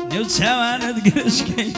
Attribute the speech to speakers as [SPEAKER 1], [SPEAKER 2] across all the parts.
[SPEAKER 1] نێو چاوانت گرشکەی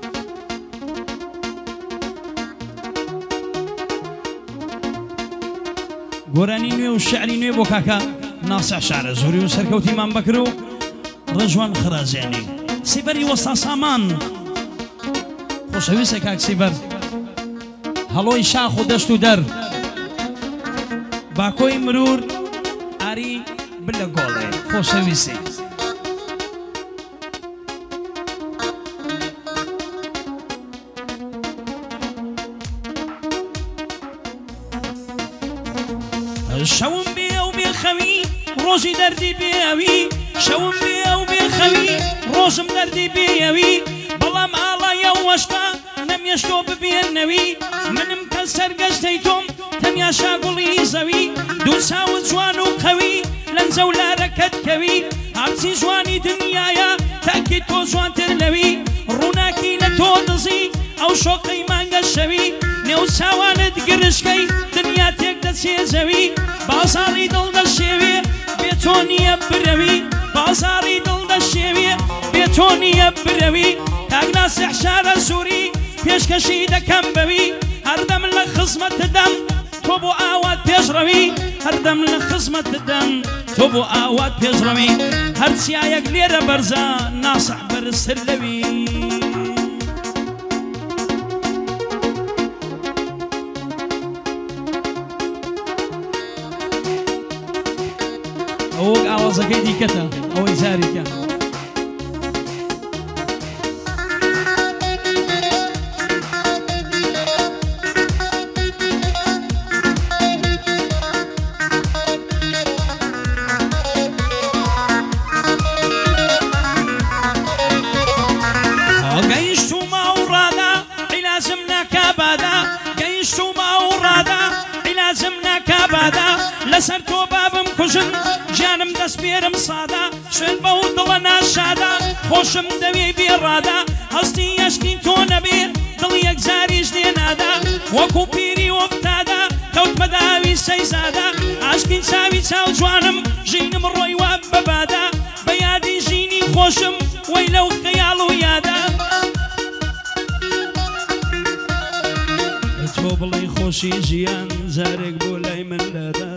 [SPEAKER 1] گۆرانی نوێ و شعری نوێ بۆ کاکە ناسع شارە زۆری و سەرکەوتیمان بەکر و ڕەجوان خرازێنی سیبەری وەستا سامان خۆشەویستە کاک سیبەر هەڵۆی شاخ و دەشت و دەر باکۆی مرور ئاری بلە گۆڵێ خۆشەویستی شەوم بێ و بێخەوی ڕۆژی دەردی بێوی شەوم بێ و بێخەوی ڕۆژم دەردی بێوی بەڵام ئاڵایە وەشتا نەمێشتۆ ببێنەوی منم کە سەرگەشتەی تۆم تەنیا شاگوڵی زەوی دوو چاوت جوان و قەوی لەنجە و لارەکەت کەوی هەرچی جوانی دنیایە تاکی تۆ جوانتر لەوی ڕووناکی لە تۆ دزی ئەو شۆقەی مانگە شەوی نێو چاوانت گرشکەی دنیا تێک دەچێ زەوی بازاڕی دڵ دەشێوێ بێ تۆ نییە برەوی بازاڕی دڵ دەشێوێ بێ تۆ نییە برەوی کاگناسیح شارە سووری پێشکەشی دەکەم بەوی هەردەم لە خزمەتدەم تۆ بۆ ئاوات پێشڕەوی هەردەم لە خزمەتدەم تۆ بۆ ئاوات پێشڕەوی هەرچیایەک لێرە بەرزە ناسح بەرزتر لەوی ئەوەک ئاوازەکەی دیکەتە ئەوەی جارێکە گەیشتومە و ڕادا عیلازم ناکا بادا گەیشتومە و ڕادا عیلازم ناکا بادا لەسەر تۆ بابم کوژن گیانم دەست پێرم سادا شوێن بە و دڵە ناشادا خۆشم دەوێ بێڕادا هەستی یەشکی تۆ نەبێت دڵ یەکجاریش لێنادا وەکو پیری وەفتادا کەوت بەداوی سەیزادا عاشقی چاوی چاو جوانم ژینم ڕۆی وا بەبادا بە یادی ژینی خۆشم وەی لەو خەیاڵ و یادا تۆ بڵێ خۆشی ژیان جارێک بۆ لای من دادا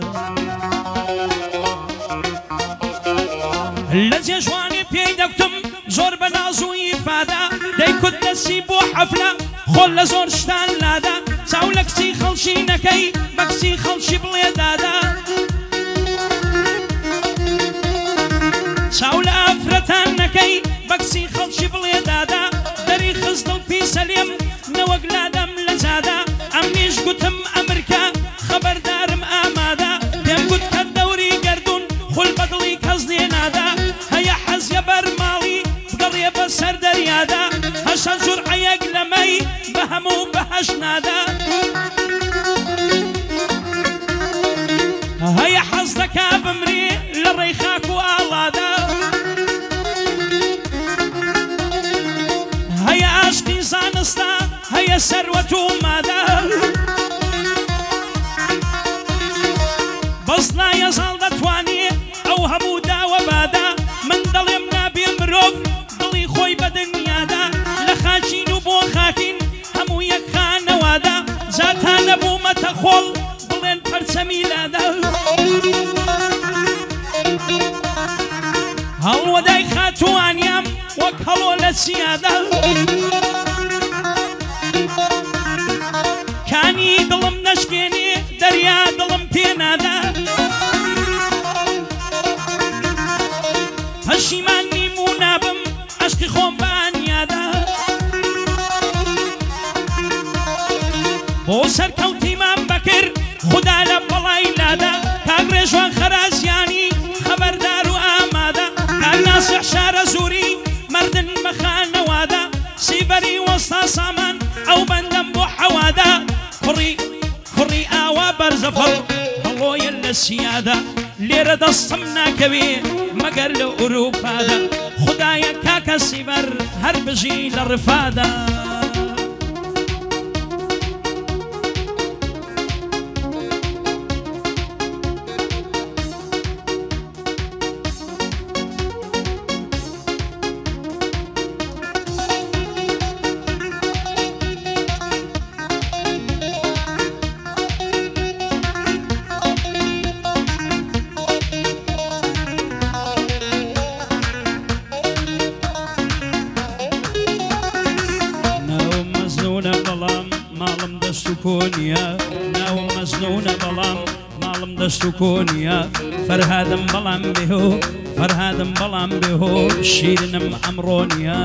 [SPEAKER 1] لە جێژوانی پێی دەکتم زۆر بە ناز و ئیفادا دەیکوت دەستی بۆ حەفلە خۆل لە زۆر شتان لادا چاو لە کچی خەڵکی نەکەی بە کچی خەڵکی بڵێ دادا چاو لە ئافرەتان نەکەی بە کچی خەڵکی بڵێ دادا دەری خستڵ پیسەلێم نەوەک لادەم لە جادا ئەمنیش گوتم ئەمریکا خەبەردارم ئامادا پێم گوت کە دەوری گەردون خول بەدڵی کەس نێنادا هەیە حەزیە بەرماڵی بگەڕێ بە سەر دەریادا هەشە جورعەیەک لەمەی بە هەموو بەهەش نادا هەیە حەز دەکا بمرێ لە ڕێی خاک و ئاڵادا هەیە عاشقی زانستە هەیە سەروەت و مادا بەس نایەزاڵ دەتوانێ ئەو هەموو داوە بادا من دەڵێم نابێ مرۆڤ دڵی خۆی بە دنیادا لە خاچین و بۆ خاکین هەموو یەک خانەوادا جاتان نەبوومەتە خۆڵ بڵێن پەرچەمی لادا هەڵوەدای خاتوانیام وەک هەڵۆ لە چیادا کانی دڵم نەشکێنێ دەریا دڵم پێنادا پەشیمان نیم و نابم عەشقی خۆم بانیادا بۆ سەرکەوتیمان بەکرد خودا لە بەڵای لادا کاک ڕێژوان خەرازیانی خەبەردار و ئامادا کاک ناسیح شارە زووری مەردن بە خانەوادا سیبەری وەستا سامان ئەو بەندەم بۆ حەوادا کوڕی ئاوا بەرزەفەڵ هەڵۆیە لە سیادا لێرە دەستم ناکەوێ مەگەر لە ئوروپادا خودایە کاکە سیبەر هەر بژی لە ڕفادا دەست و کۆنیە فەرهادم بەڵام بێهۆ فەرهادم بەڵام بێهۆ شیرنم ئەمڕۆنیە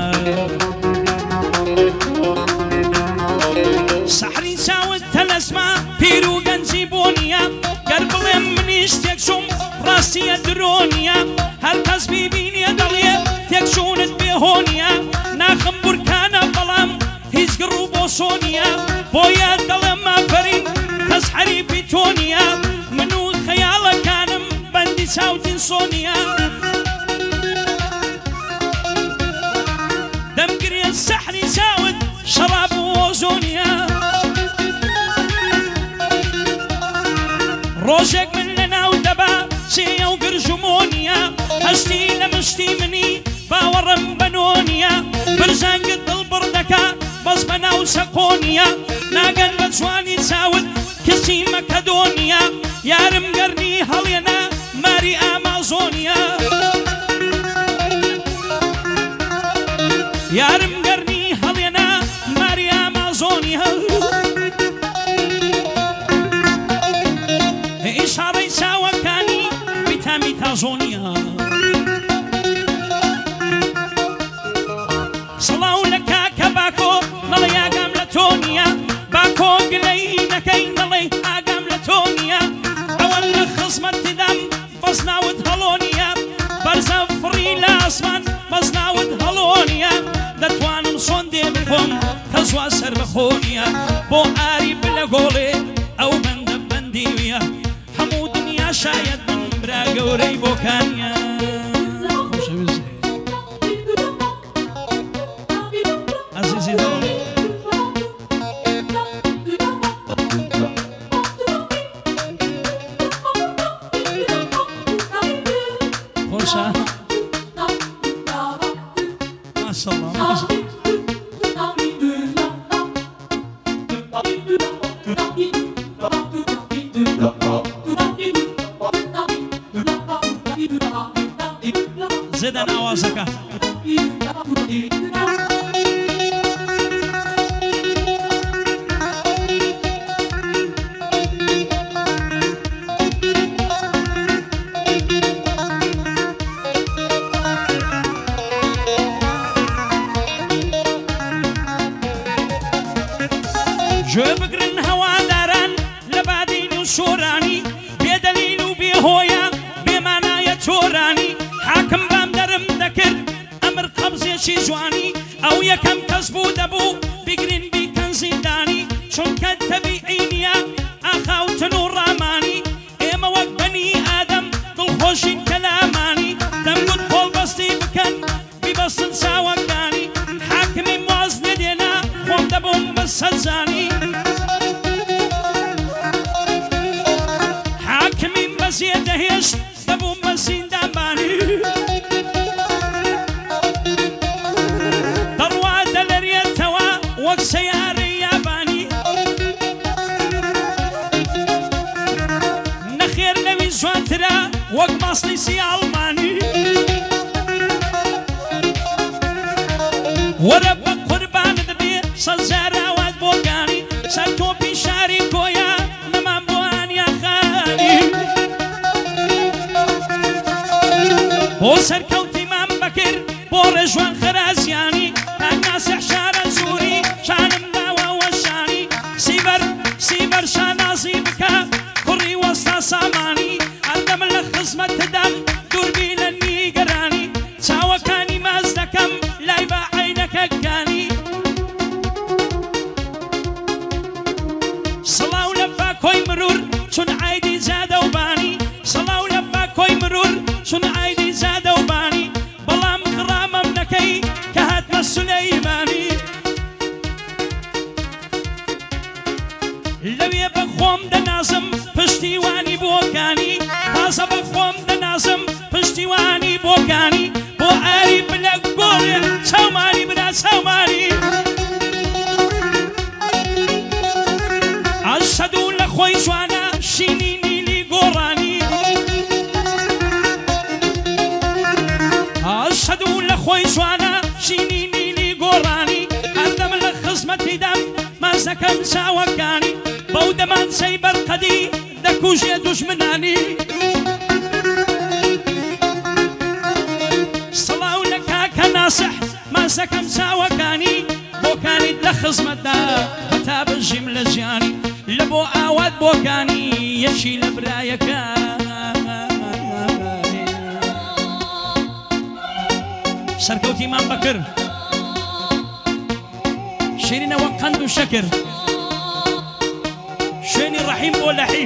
[SPEAKER 1] سەحری چاوت تەلەسما پیر و گەنجی بۆنیە گەر بڵێم منیش تێکچووم ڕاستیە درۆنیە هەر کەس بیبینێ دەڵێ تێکچوونت بێهۆنیە ناخم بورکانە بەڵام هیچ گڕ و بۆسۆنیە بۆیە دەڵێم ئافەرین کەس حەریفی تۆ نییە من و خەیاڵەکانم بەندی چاوتین سۆنیە دەمگرێ سەحری چاوت شەراب و ئۆزۆنیە ڕۆژێک من لەناو دەبا چێە و گرژمۆنیە هەشتی لە مشتی منی باوەڕم بەنۆنیە برژانگت دڵبڕ دەکا بەس بەناو چەقۆنیە ناگەن بە جوانی چاوت کەسی مەکەدۆنیە یارم گەرنی هەڵێنە ماری ئامازۆنیە یارم گەرنی هەڵێنە ماری ئامازۆنیە ئیشاڕەی چاوەکانی ویتامی تازۆنیە سڵاو لە کاکە باکۆ نەڵێ ئاگام لە تۆ نییە باکۆ گلەی نەکەی نەڵێ ئاگام لە تۆ نییە ئەوەن لە خزمەت تدەم بەس ناوت هەڵۆنیە بەرزە فڕی لە ئاسمان بەس ناوت هەڵۆنیە دەتوانم سۆندێ بخۆم کە زوا سەر بەخۆنیە بۆ ئاری بلە گۆڵێ ئەو بەندە بەندیویە هەموو دنیا شاید من برا گەورەی بۆکانیە عزیزی دڵم خۆشە ماشەڵڵا زێدەن ئاوازەکە گوێ بگرن هەواداران لە بادین و شۆرانی بێدەلیل و بێهۆیە بێمانایە تۆرانی حاکم بام دەرم دەکرد ئەمر قەبزێکی جوانی ئەو یەکەم کەس بوو دەبوو بگرین بیکەن زیندانی چونکە تەبیعی نییە ئاخاوتن و ڕامانی ئێمە وەک بەنی ئادەم دڵخۆشین کەلامانی دەمگوت خۆڵبەستی بکەن بیبەستن چاوەکانی حاکمی واز نەدێنا خۆم دەبووم بە سەرجانی حاکمیم بە زێدەهێشت دەبووم بە زیندانبانی دەڕوا دەلەرێتەوە وەک سەیارەی یابانی نەخێر لەوی جوانترە وەک ماسلیسی ئاڵمانی وەرە بە قوربانت بێ سەرجار ئاوات بۆکانی سەر تۆپی شاری کۆیە نەمان بۆ ئانیا خانی بۆ سەرکەوتیمان بەکرد بۆ ڕێژوان خەرازیانی ناسیح شارە زووری شانم داوە وەشانی سیبەر شانازی بکە کوڕی وەستا سامانی هەردەم لە خزمەت دەم دووربی لە نیگەرانی چاوەکانی ماز دەکەم لای بە عینەکەکانی سڵاو لە باکۆی مرور چون عایدی زادە و بانی سڵاو لە باکۆی مرور چون عایدی زادە و بانی بەڵام غڕامەم نەکەی کە هاتمە سولەیمانی لەوێ بە خۆم دەنازم پشتیوانی بۆکانی تازە بە خۆم دەنازم پشتیوانی بۆکانی بۆ ئاری بلە گۆڕێ چاومانی برا چاومانی ئەشهەدو لە خۆی جوانە شینی نیلی گۆڕانی ئەشهەدو لە خۆی جوانە شینی نیلی گۆڕانی هەردەم لە خزمەتی دەم مازەکەم چاوەکانی بەو دەمان سەی بەرقەدی بکوژێ دوژمنانی سڵاو لە کاکە ناسح ماسەکەم چاوەکانی بۆکانیت لە خزمەتدا هەتا بژیم لە ژیانی لە بۆ ئاوات بۆکانی یەکی لە برایەکە سەرکەوتیمان بەکر شیرینەوە قەند و شەکر شوێنی ڕەحیم بۆ لەحیم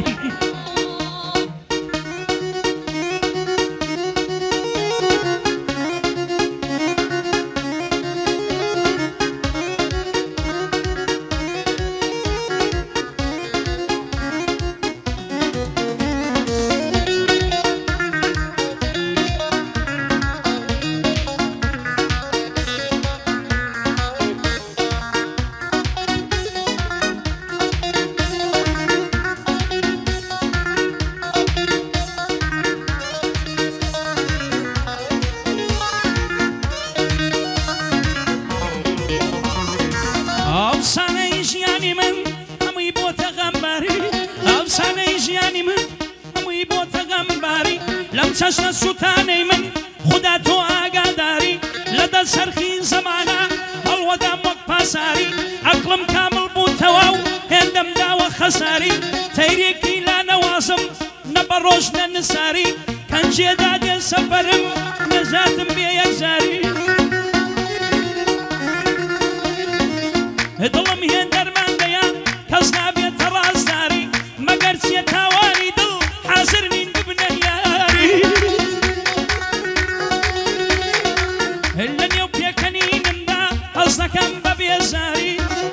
[SPEAKER 1] ئەفسانەی ژیانی من هەمووی بۆتە غەمباری ئەفسانەی ژیانی من هەمووی بۆتە غەمباری لەم چەشنە سوتانەی من خوددا تۆ ئاگاداری لەدەست سەرخی زەمانە هەڵوەدام وەک پاساری عەقڵم کامڵ بووتەوە و هێندەم داوە خەساری تەیرێکی لا نەوازم نە بە ڕۆژ نە نساری کەنجێدا دێ سەفەرم نەژاتم بێ یەکجاری دڵم هێن دەرماندەیە کەس نابێتە ڕازداری مەگەر چیە تاوانی دڵ حازر نین ببنە یاری لە نێو پێکەنینمدا هەز دەکەم بە بێزاری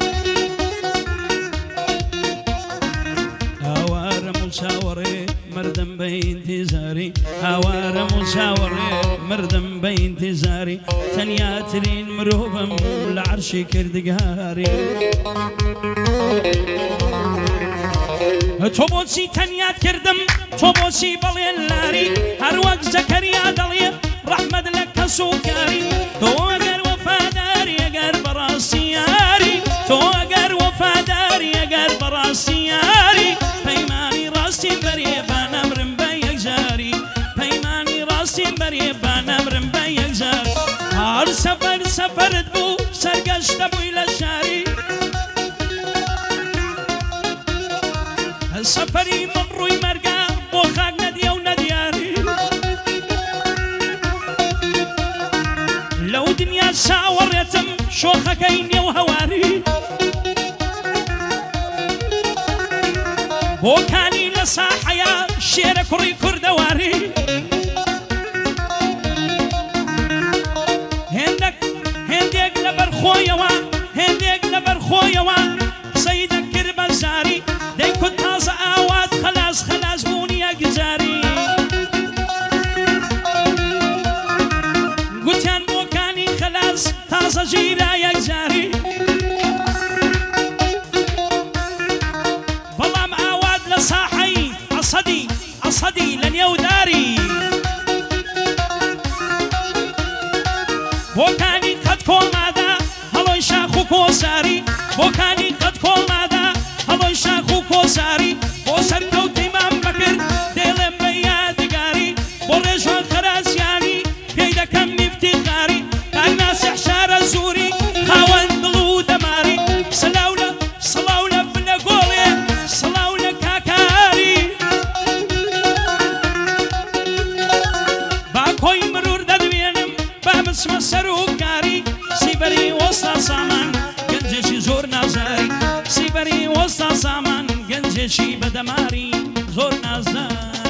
[SPEAKER 1] هاوارم و چاوەڕێ مردم بە ئینتیزاری هاوارم و چاوەڕێ مردم بە ئینتیزاری تەنیاترین مرۆڤم لە عەرشی کردگاری تۆ بۆچی تەنیات کردم تۆ بۆچی بەڵێن لاری هەروەک زەکەریا دەڵێت ڕەحمەت لە کەس و کاری تۆ ئەگەر وەفاداری ئەگەر بەڕاستی یاری تۆ ئەگەر وەفاداری ئەگەر بەڕاستی یاری پەیمانی ڕاستیم بەرێ با نەمرم بە یەکجاری پەیمانی ڕاستیم بەرێ با نەمرم بە یەکجاری هەر سەفەر سەفەرت بوو سەرگەشتە بووی لە شاری سەفەری من ڕووی مەرگە بۆ خاک نەدیە و نەدیاری لەو دنیا چاوەڕێتم شۆخەکەی نێو هەواری بۆکانی لە ساحەیە شێرە کوڕی کوردەواری هێندێک لە بەرخۆیەوە هێندێک لە بەرخۆیەوە قسەی دەکرد بە زاری دەیکوت تازە ئاوات خەلاص خەلاص بوونی یەکجاری گوتیان بۆکانی خەلاص تازە ژیرە یەکجاری بەڵام ئاوات لە ساحەی عەسەدی لە نێوداری بۆکانی قەت کۆڵمادا هەڵۆی شاخ و کۆساری بۆکانی قەت کۆڵمادا هەڵۆی شاخ و کۆساری بۆ سەرکەوتیمان بەکرد دێڵێم بە یادگاری بۆ ڕێژوان خەرازیانی پێی دەکەم میفتیخاری کاک ناسیح شارە زووری خاوەن دڵ و دەماری سڵاو لە بنە گۆڵێ سڵاو لە کاکاری با کۆی مرور دەدوێنم با بچمە سەر و کاری سیبەری وەستا سامان گەنجێکی زۆر نازاری سیبەری وەستا سامان گەنجێکی بەدەماری زۆر نازدار